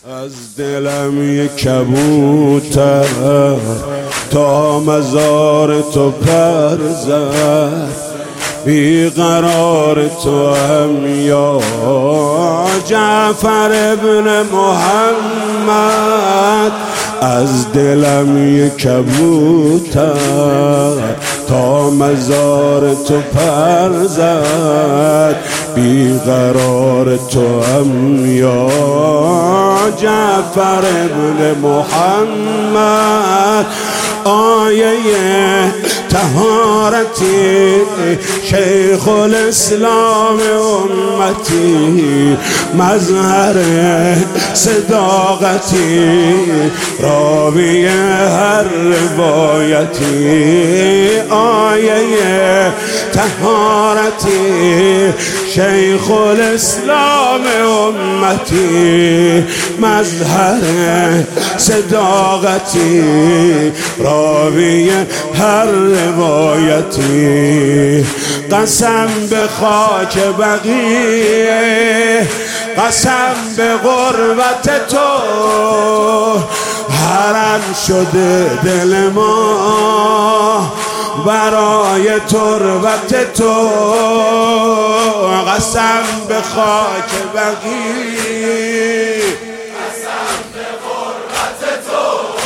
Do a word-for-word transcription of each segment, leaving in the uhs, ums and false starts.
از دلم یک کبوتر تا مزار تو پر زد، بیقرار تو هم یا جعفر ابن محمد. از دلم یک کبوتر تا مزار تو پر زد، بیقرار تو هم یا جعفر ابن محمد. آیه طهارتی شیخ الاسلام امتی، مظهر صداقتی راوی هر روایتی. آیه طهارتی شیخ الاسلام امتی، مظهر صداقتی راوی هر روایتی. قسم به خاک بقیه، قسم به غربت تو، حرم شده دل ما برای تربت تو. قسم به خاک بقیه، قسم به غربت تو،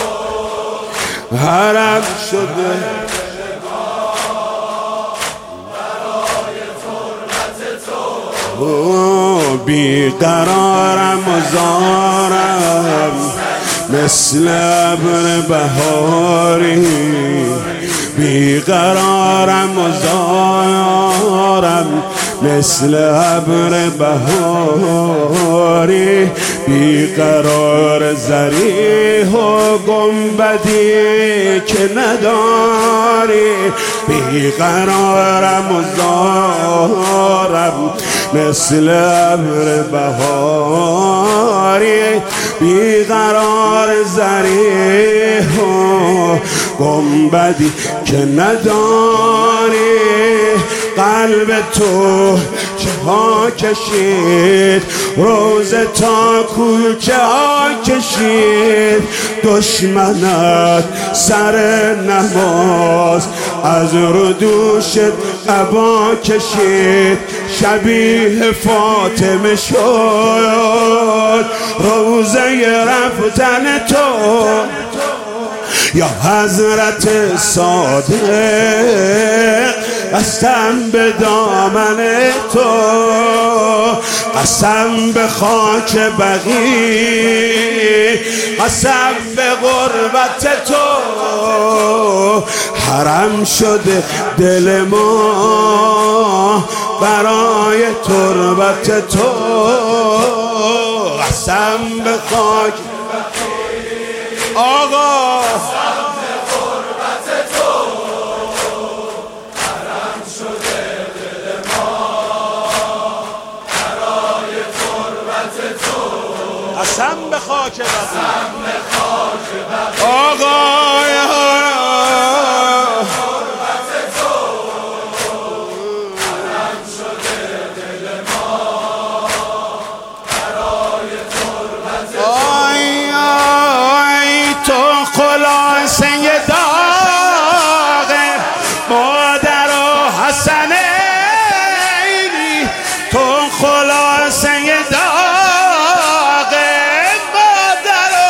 حرم شده برای تربت تو. بیقرارم و زارم مثل ابر بهاری، بیقرارم و زارم مثل ابر بهاری. بیقرار زریح و گنبدی که نداری، بیقرارم و زارم مثل ابر بهاری. بیقرار زریح و گنبدی که نداری. قلب تو چه ها کشید، روز تا کوچه ها کشید. دشمنت سر نماز از رو دوشت عبا کشید. شبیه فاطمه شد روزه رفتن تو، یا حضرت صادق قسم به دامن تو. قسم به خاک بقیع، قسم به غربت تو، حرم شده دل ما برای تربت تو. قسم به خاک آقا، قسم به غربت تو، حرم شده دل ما برای تربت تو. قسم به خاک بقیع، قسم به خاک بقیع، آقا تربت تو، حرم شده دل ما برای تربت تو. آی آی تو خلاصه داغ مادر و حسنینی، تو خلاصه داغ مادر و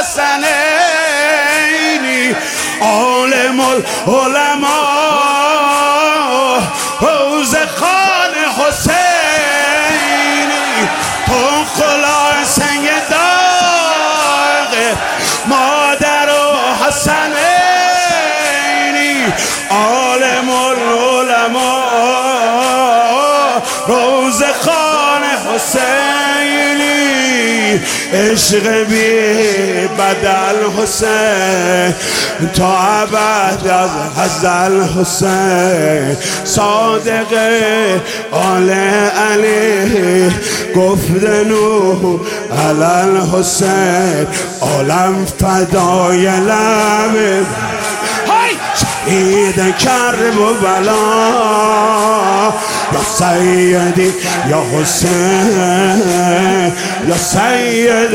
حسنینی. عالم العلماء حوض خان حسینی، تو خلاصه داغ مادر و حسنینی. عالم العلماء روز خان حسینی. عشق بی بدل حسین تا ابد از هزل حسین. صادق آل علی گفت نوح علل حسین. عالم فدای لب، های شهید کربلا یا سیدی یا حسین یا سید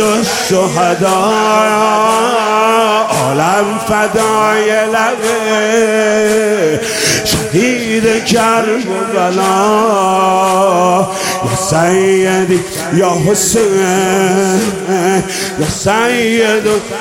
الشهداء عالم فدای لبه شهید کربلا یا سیدی یا حسین یا سید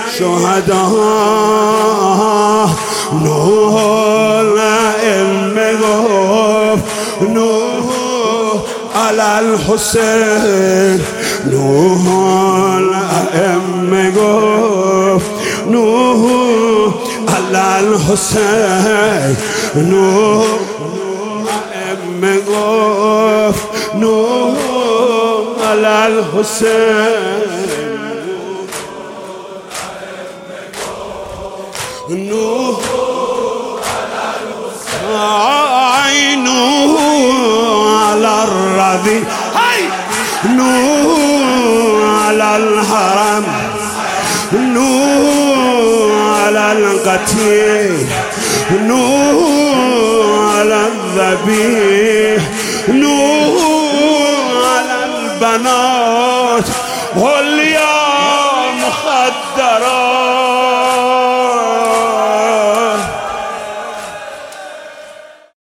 الشهداء نوح الائمه گفت نوح علی الحسین نوح الائمه گفت نوح علی الحسین نوح الائمه گفت نوح علی الحسین نوح عينه على الرذي نور على الحرم نور على القتيل نور على الذبيح نور على البنات